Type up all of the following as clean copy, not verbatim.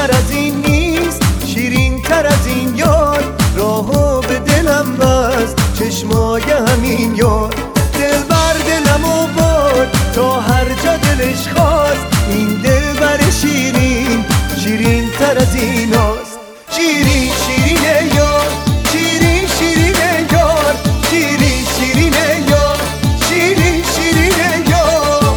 تر از این نیست، شیرین تر از این یار. راهو به دلم بست چشمای همین یار. دل بر دلمو برد تا هر جا دلش خواست. این دل بر شیرین، شیرین تر از این هاست. شیرین شیرین یار، شیرین شیرین یار، شیرین شیرین یار، شیرین شیرین یار.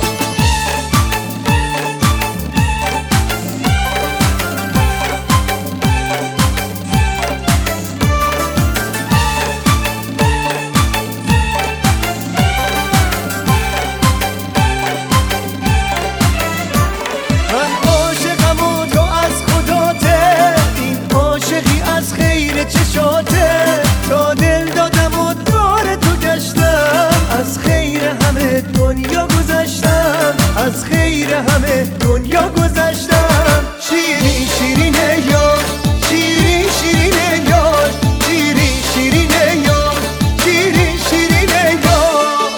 من عاشقم و تو از خداته، این عاشقی از خیر چشاته. تا دل دادم و دور تو گشتم، از خیر همه دنیا گذشتم، از خیر همه دنیا گذشتم. شیرین شیرین یار، شیرین شیرین یار، شیرین شیرین یار، شیرین شیرین یار.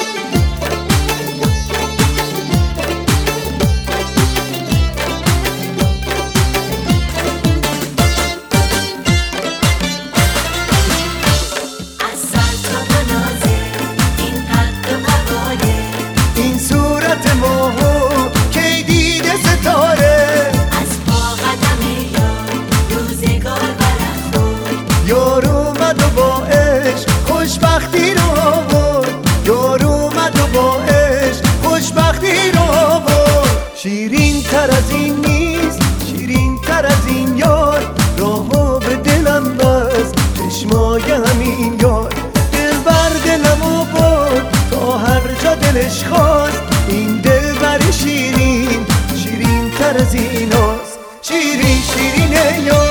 از سر تا نازه این قد و قواله، این صورت ماهو کی دیده ستاره. از پا قدم یار روزگار برم خورد. یار اومد و با عشق خوشبختی رو آورد. یار اومد و با عشق خوشبختی رو آورد. شیرین تر از این نیست، شیرین تر از این یار. راهو به دلم بست چشمای همین یار. دل بر دلمو برد تا هر جا دلش خواست. این دل بر شیرین، شیرین تر از این هاست. شیرین شیرین یار.